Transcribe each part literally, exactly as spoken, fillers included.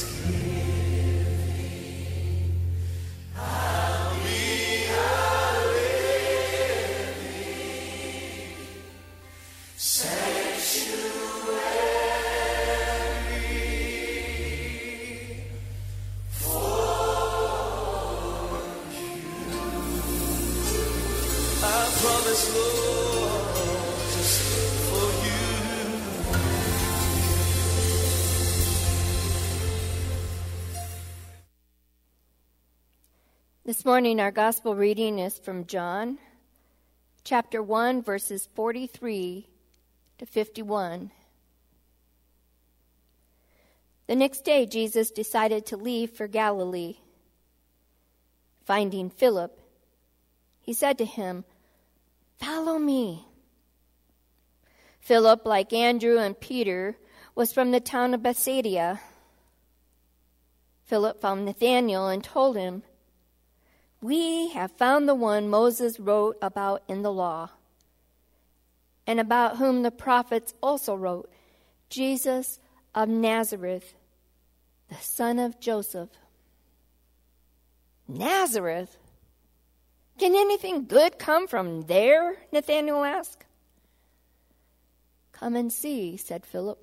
This morning, our gospel reading is from John, chapter one, verses forty-three to fifty-one. The next day, Jesus decided to leave for Galilee. Finding Philip, he said to him, "Follow me." Philip, like Andrew and Peter, was from the town of Bethsaida. Philip found Nathanael and told him, "We have found the one Moses wrote about in the law, and about whom the prophets also wrote, Jesus of Nazareth, the son of Joseph." "Nazareth? Can anything good come from there?" Nathanael asked. "Come and see," said Philip.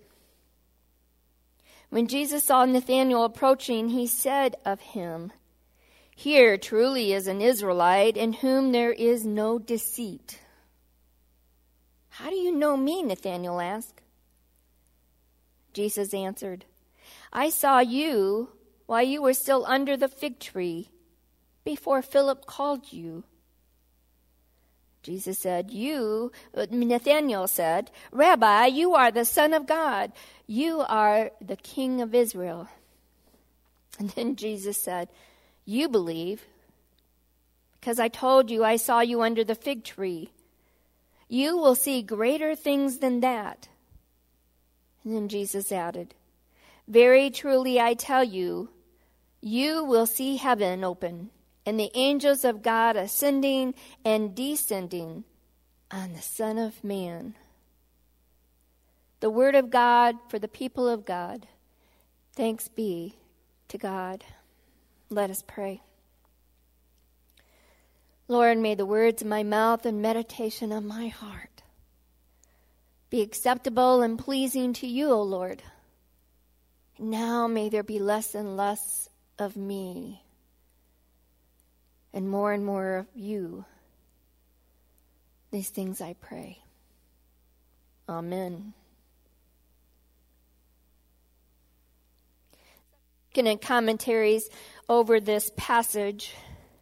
When Jesus saw Nathanael approaching, he said of him, "Here truly is an Israelite in whom there is no deceit." "How do you know me?" Nathanael asked. Jesus answered, "I saw you while you were still under the fig tree, before Philip called you." Jesus said, "You," Nathanael said, "Rabbi, you are the Son of God. You are the King of Israel." And then Jesus said, "You believe, because I told you I saw you under the fig tree. You will see greater things than that." And then Jesus added, "Very truly I tell you, you will see heaven open, and the angels of God ascending and descending on the Son of Man." The word of God for the people of God. Thanks be to God. Let us pray. Lord, may the words of my mouth and meditation of my heart be acceptable and pleasing to you, O Lord. Now may there be less and less of me and more and more of you. These things I pray. Amen. Looking at commentaries over this passage,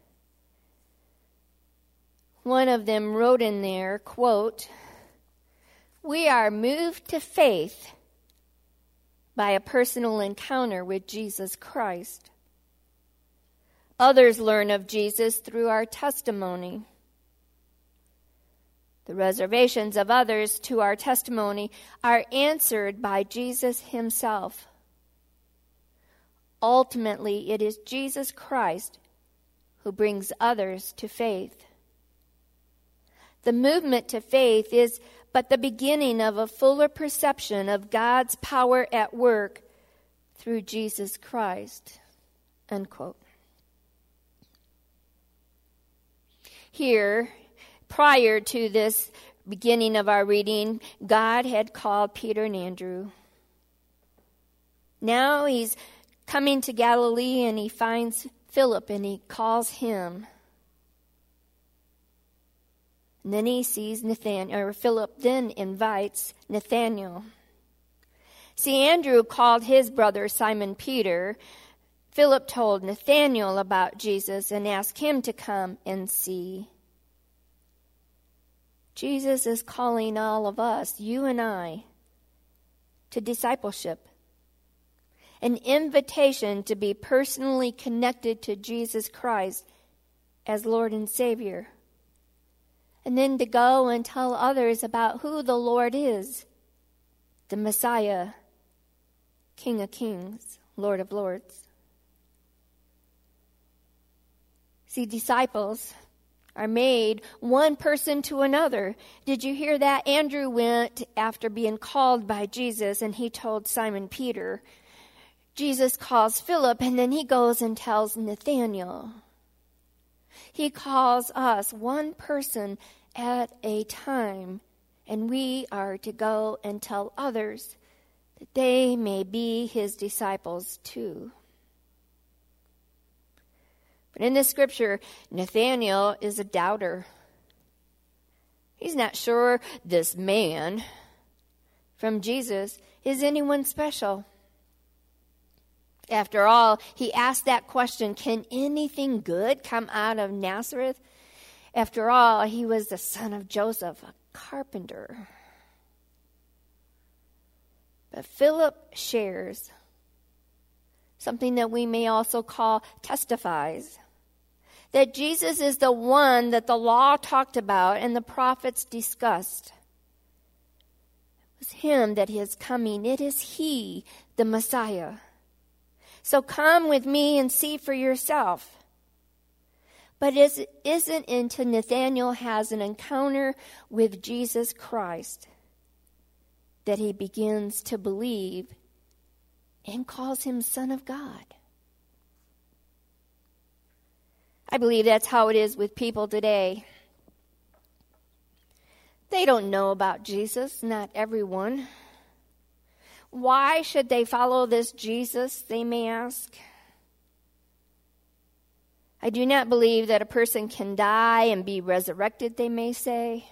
one of them wrote in there, quote, "We are moved to faith by a personal encounter with Jesus Christ. Others learn of Jesus through our testimony. The reservations of others to our testimony are answered by Jesus himself. Ultimately, it is Jesus Christ who brings others to faith. The movement to faith is but the beginning of a fuller perception of God's power at work through Jesus Christ." Unquote. Here, prior to this beginning of our reading, God had called Peter and Andrew. Now he's coming to Galilee and he finds Philip and he calls him. And then he sees Nathanael, or Philip then invites Nathanael. See, Andrew called his brother Simon Peter. Philip told Nathanael about Jesus and asked him to come and see. Jesus is calling all of us, you and I, to discipleship. An invitation to be personally connected to Jesus Christ as Lord and Savior. And then to go and tell others about who the Lord is, the Messiah, King of Kings, Lord of Lords. See, disciples are made one person to another. Did you hear that? Andrew went after being called by Jesus and he told Simon Peter, Jesus calls Philip, and then he goes and tells Nathanael. He calls us one person at a time, and we are to go and tell others that they may be his disciples too. But in this scripture, Nathanael is a doubter. He's not sure this man from Jesus is anyone special. After all, he asked that question, can anything good come out of Nazareth? After all, he was the son of Joseph, a carpenter. But Philip shares something that we may also call testifies, that Jesus is the one that the law talked about and the prophets discussed. It was him that is coming. It is he, the Messiah. So come with me and see for yourself. But it isn't until Nathanael has an encounter with Jesus Christ that he begins to believe and calls him Son of God. I believe that's how it is with people today. They don't know about Jesus, not everyone. Why should they follow this Jesus, they may ask? I do not believe that a person can die and be resurrected, they may say.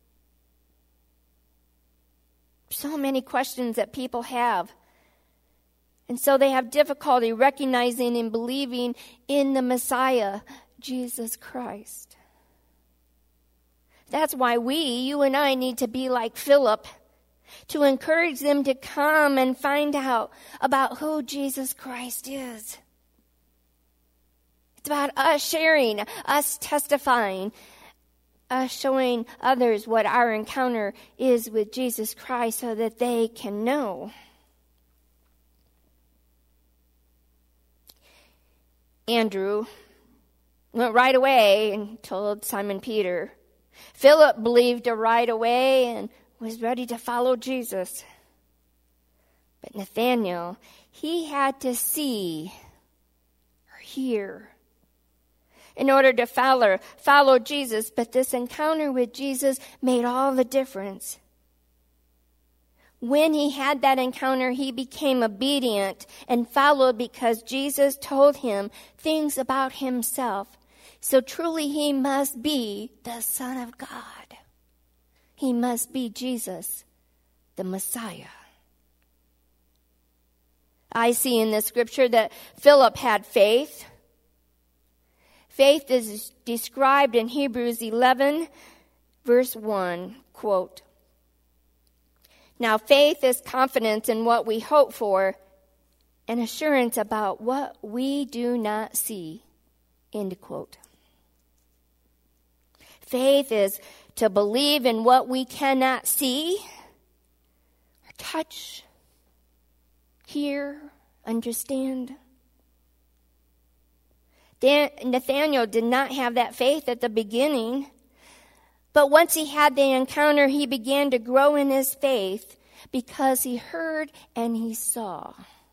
So many questions that people have. And so they have difficulty recognizing and believing in the Messiah, Jesus Christ. That's why we, you and I, need to be like Philip, to encourage them to come and find out about who Jesus Christ is. It's about us sharing, us testifying, us showing others what our encounter is with Jesus Christ so that they can know. Andrew went right away and told Simon Peter. Philip believed right away and was ready to follow Jesus. But Nathanael, he had to see or hear in order to follow, follow Jesus. But this encounter with Jesus made all the difference. When he had that encounter, he became obedient and followed because Jesus told him things about himself. So truly he must be the Son of God. He must be Jesus, the Messiah. I see in the scripture that Philip had faith. Faith is described in Hebrews eleven, verse one, quote, "Now faith is confidence in what we hope for and assurance about what we do not see," end quote. Faith is to believe in what we cannot see, or touch, hear, understand. Dan- Nathanael did not have that faith at the beginning, but once he had the encounter, he began to grow in his faith because he heard and he saw.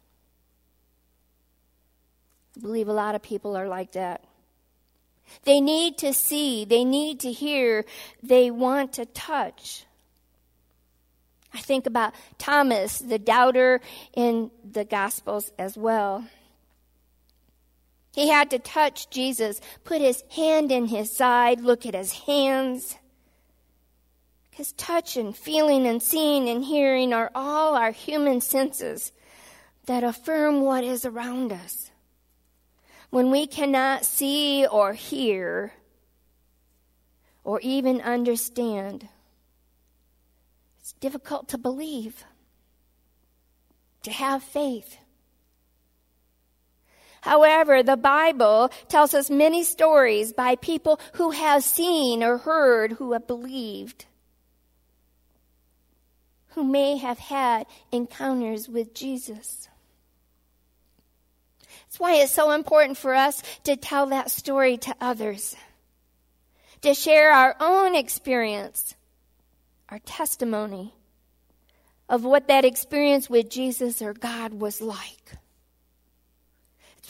I believe a lot of people are like that. They need to see, they need to hear, they want to touch. I think about Thomas, the doubter in the Gospels as well. He had to touch Jesus, put his hand in his side, look at his hands. Because touch and feeling and seeing and hearing are all our human senses that affirm what is around us. When we cannot see or hear or even understand, it's difficult to believe, to have faith. However, the Bible tells us many stories by people who have seen or heard, who have believed, who may have had encounters with Jesus. That's why it's so important for us to tell that story to others, to share our own experience, our testimony of what that experience with Jesus or God was like.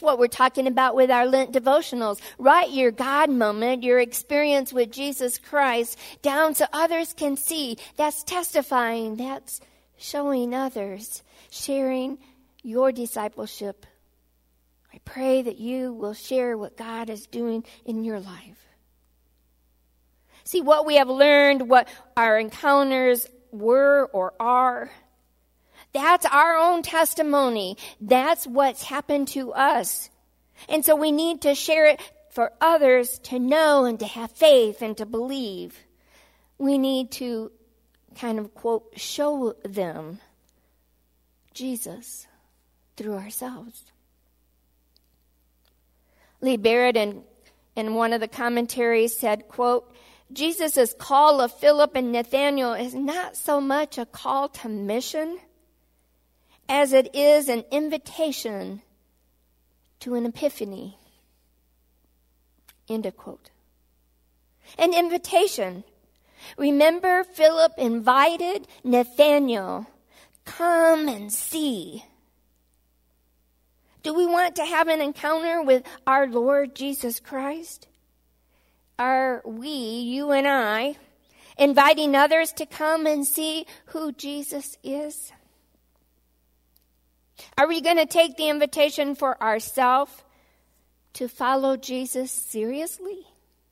what we're talking about with our Lent devotionals. Write your God moment, your experience with Jesus Christ, down so others can see. That's testifying. That's showing others, sharing your discipleship. I pray that you will share what God is doing in your life. See, what we have learned, what our encounters were or are, that's our own testimony. That's what's happened to us. And so we need to share it for others to know and to have faith and to believe. We need to kind of, quote, show them Jesus through ourselves. Lee Barrett in, in one of the commentaries said, quote, Jesus' call of Philip and Nathanael is not so much a call to mission as it is an invitation to an epiphany. End of quote. An invitation. Remember, Philip invited Nathanael, come and see. Do we want to have an encounter with our Lord Jesus Christ? Are we, you and I, inviting others to come and see who Jesus is? Are we going to take the invitation for ourselves to follow Jesus seriously?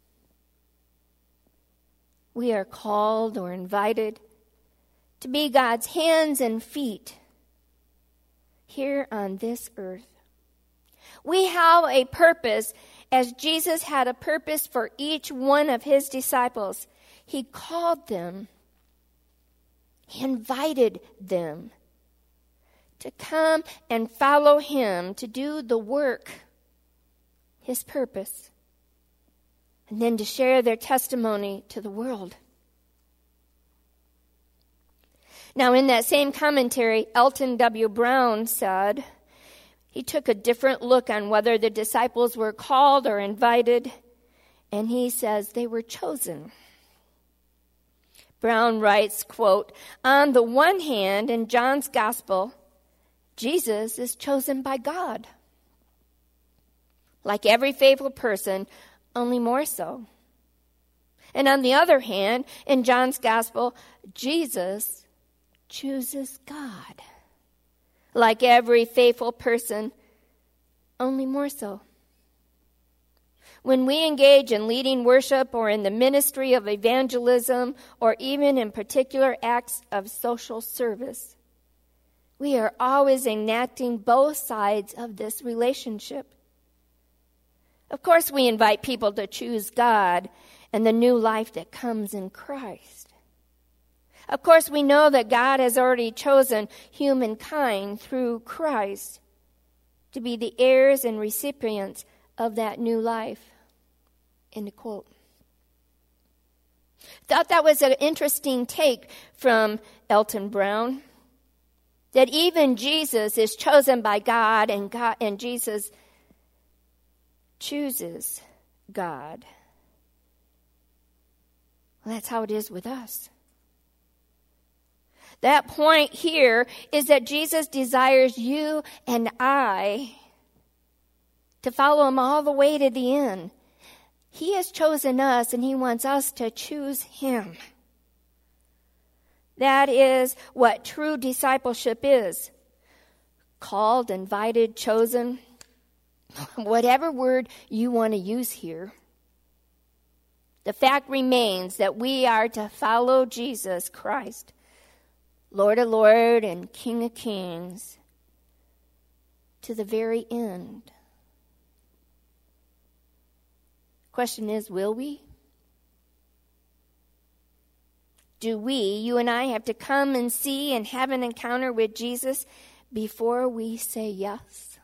We are called or invited to be God's hands and feet here on this earth. We have a purpose, as Jesus had a purpose for each one of his disciples. He called them, he invited them to come and follow him, to do the work, his purpose, and then to share their testimony to the world. Now, in that same commentary, Elton W. Brown said, he took a different look on whether the disciples were called or invited, and he says they were chosen. Brown writes, quote, on the one hand, in John's gospel, Jesus is chosen by God. Like every faithful person, only more so. And on the other hand, in John's gospel, Jesus chooses God. Like every faithful person, only more so. When we engage in leading worship or in the ministry of evangelism or even in particular acts of social service, we are always enacting both sides of this relationship. Of course, we invite people to choose God and the new life that comes in Christ. Of course, we know that God has already chosen humankind through Christ to be the heirs and recipients of that new life. End of quote. Thought that was an interesting take from Elton Brown, that even Jesus is chosen by God and God and Jesus chooses God. Well, that's how it is with us. That point here is that Jesus desires you and I to follow him all the way to the end. He has chosen us, and he wants us to choose him. That is what true discipleship is. Called, invited, chosen, whatever word you want to use here. The fact remains that we are to follow Jesus Christ, Lord of Lords and King of Kings, to the very end. Question is, will we? Do we, you and I, have to come and see and have an encounter with Jesus before we say yes?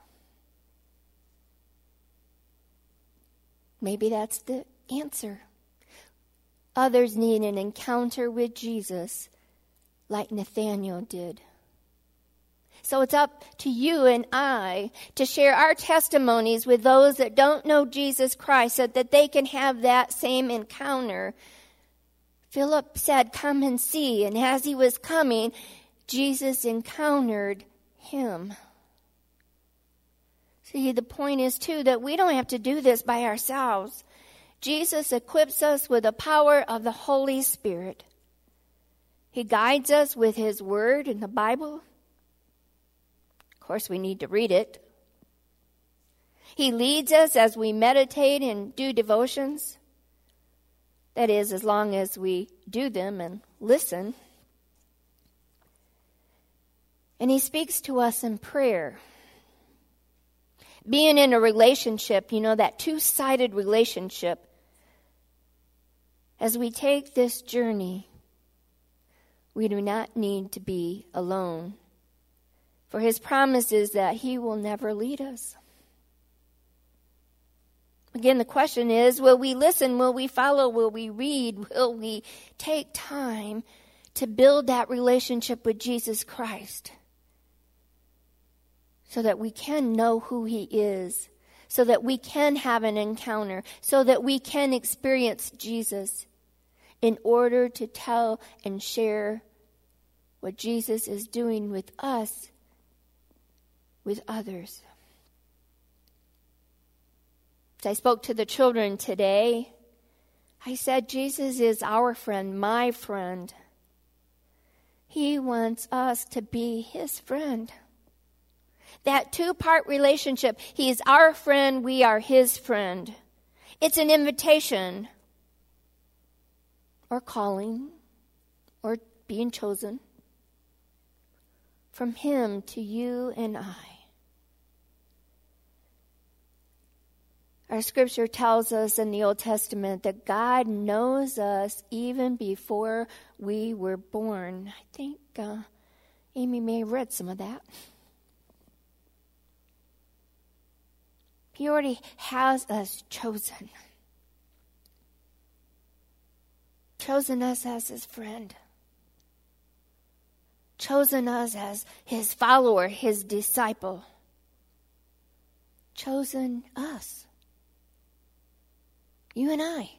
Maybe that's the answer. Others need an encounter with Jesus like Nathanael did. So it's up to you and I to share our testimonies with those that don't know Jesus Christ so that they can have that same encounter. Philip said, come and see. And as he was coming, Jesus encountered him. See, the point is, too, that we don't have to do this by ourselves. Jesus equips us with the power of the Holy Spirit. He guides us with his word in the Bible. Of course, we need to read it. He leads us as we meditate and do devotions. That is, as long as we do them and listen. And he speaks to us in prayer. Being in a relationship, you know, that two-sided relationship, as we take this journey, we do not need to be alone. For his promise is that he will never lead us. Again, the question is, will we listen? Will we follow? Will we read? Will we take time to build that relationship with Jesus Christ so that we can know who he is, so that we can have an encounter, so that we can experience Jesus in order to tell and share what Jesus is doing with us, with others? As I spoke to the children today, I said, Jesus is our friend, my friend. He wants us to be his friend. That two-part relationship, he is our friend, we are his friend. It's an invitation, or calling, or being chosen from him to you and I. Our scripture tells us in the Old Testament that God knows us even before we were born. I think uh, Amy may have read some of that. He already has us chosen. Chosen us as his friend. Chosen us as his follower, his disciple. Chosen us. You and I.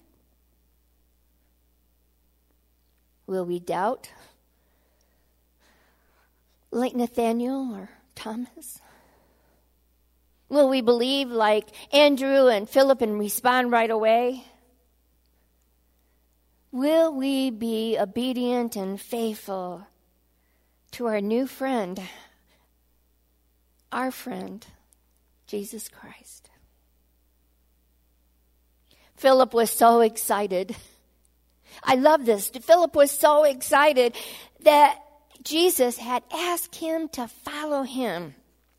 Will we doubt like Nathaniel or Thomas? Will we believe like Andrew and Philip and respond right away? Will we be obedient and faithful to our new friend, our friend, Jesus Christ? Philip was so excited. I love this. Philip was so excited that Jesus had asked him to follow him.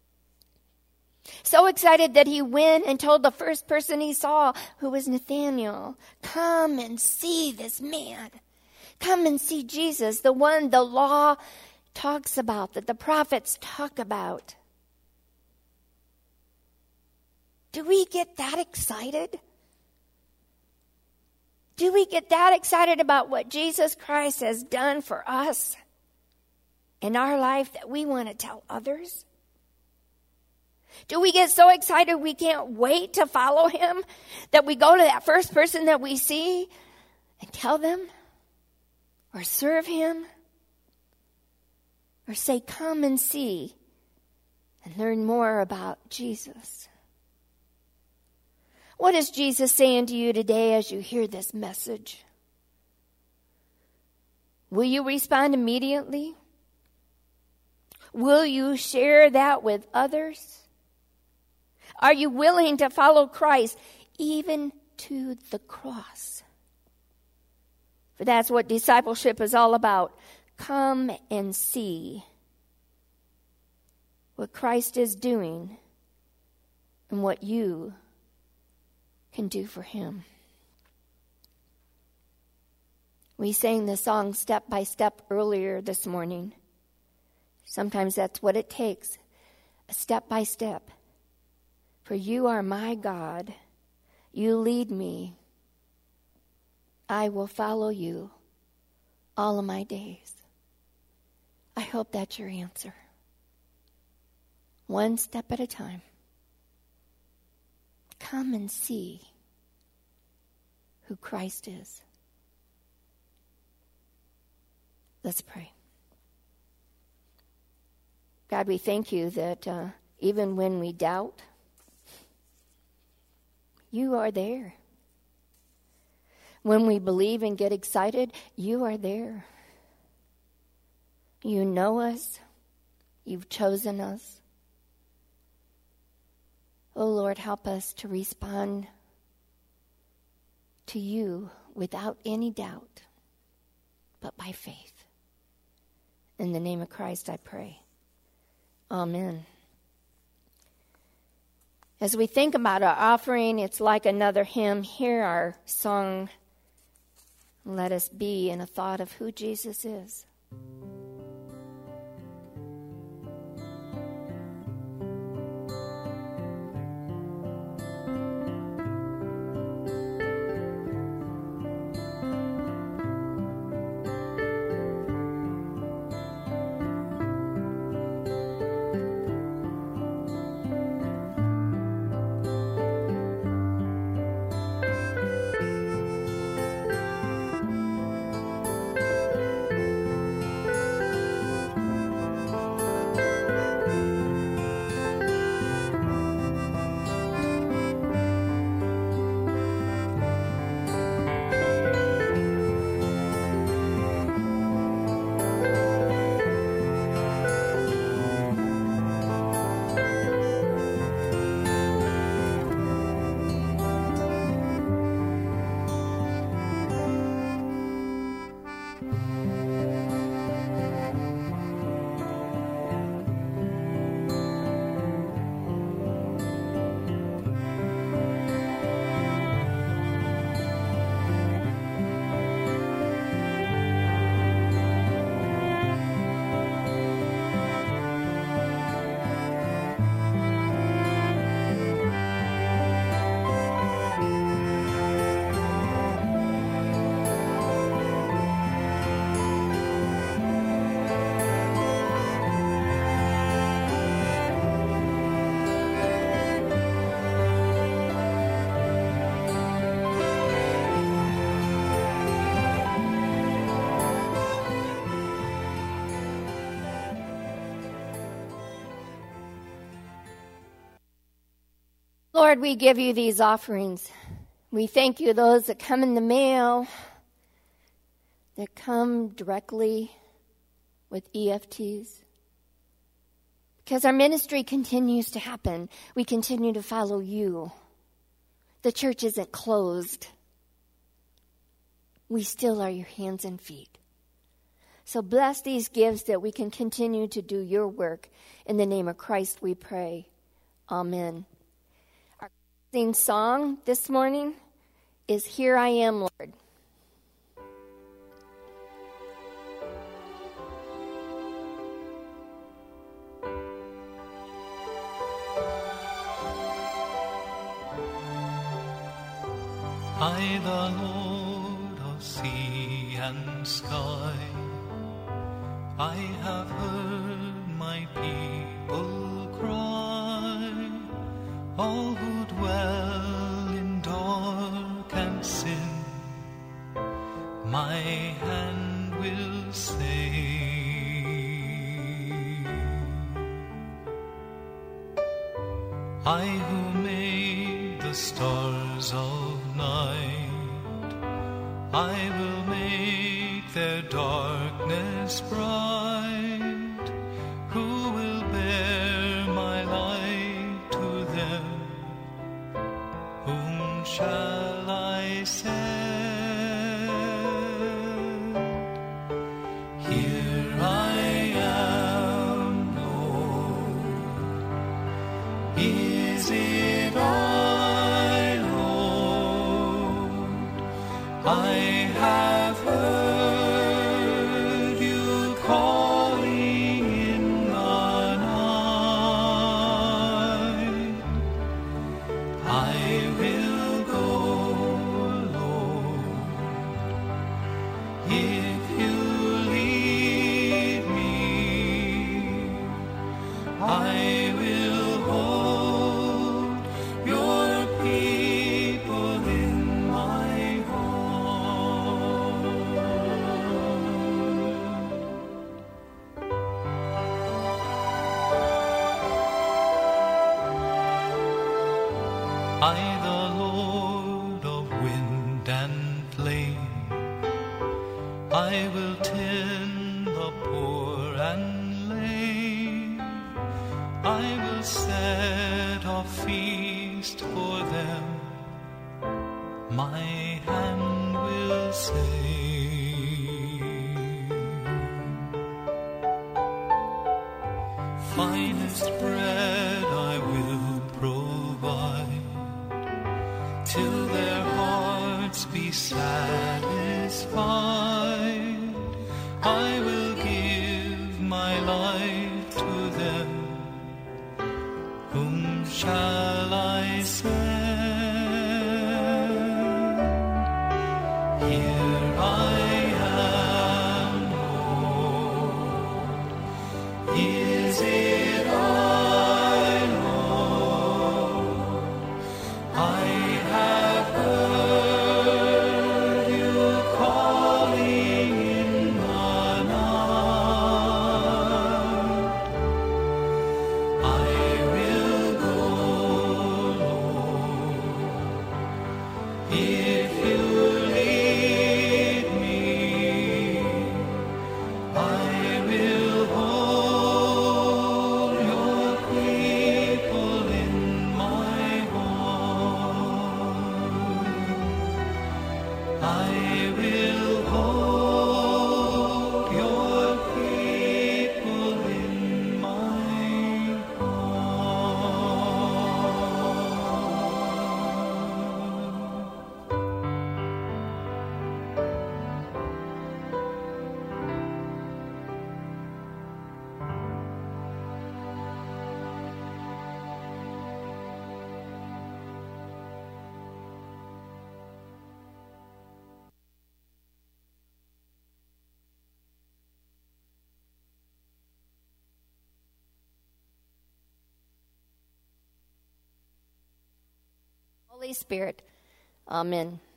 So excited that he went and told the first person he saw, who was Nathanael, come and see this man. Come and see Jesus, the one the law talks about, that the prophets talk about. Do we get that excited? Do we get that excited about what Jesus Christ has done for us in our life that we want to tell others? Do we get so excited we can't wait to follow him, that we go to that first person that we see and tell them, or serve him, or say, come and see and learn more about Jesus? What is Jesus saying to you today as you hear this message? Will you respond immediately? Will you share that with others? Are you willing to follow Christ even to the cross? For that's what discipleship is all about. Come and see what Christ is doing and what you can do for him. We sang the song Step by Step earlier this morning. Sometimes that's what it takes, a step by step. For you are my God. You lead me. I will follow you all of my days. I hope that's your answer. One step at a time. Come and see who Christ is. Let's pray. God, we thank you that uh, even when we doubt, you are there. When we believe and get excited, you are there. You know us. You've chosen us. Oh Lord, help us to respond to you without any doubt, but by faith. In the name of Christ I pray. Amen. As we think about our offering, it's like another hymn. Hear our song, Let Us Be, in a thought of who Jesus is. Lord, we give you these offerings. We thank you those that come in the mail, that come directly with E F Ts. Because our ministry continues to happen. We continue to follow you. The church isn't closed. We still are your hands and feet. So bless these gifts that we can continue to do your work. In the name of Christ we pray. Amen. Our closing song this morning is Here I Am, Lord. I, the Lord of sea and sky, I have heard my people cry, all who dwell in dark and sin, my hand will save. I who made the stars of night, I will make their darkness bright. Who will bear my light to them? Whom shall I send? Here I am, Lord. Is it I, Lord? I have heard you calling in the night. I will go, Lord, if you lead me. I will hold your people in my heart. I, the Lord feast for them, my hand will save. Finest bread I will provide, till their hearts be satisfied. I will give my life to them. Whom shall I send? Here I am, Lord. Is it I, Lord? I have heard you calling in the night. I will go, Lord, if you lead me. I will hold your people in my heart. I will hold your people in my Holy Spirit. Amen.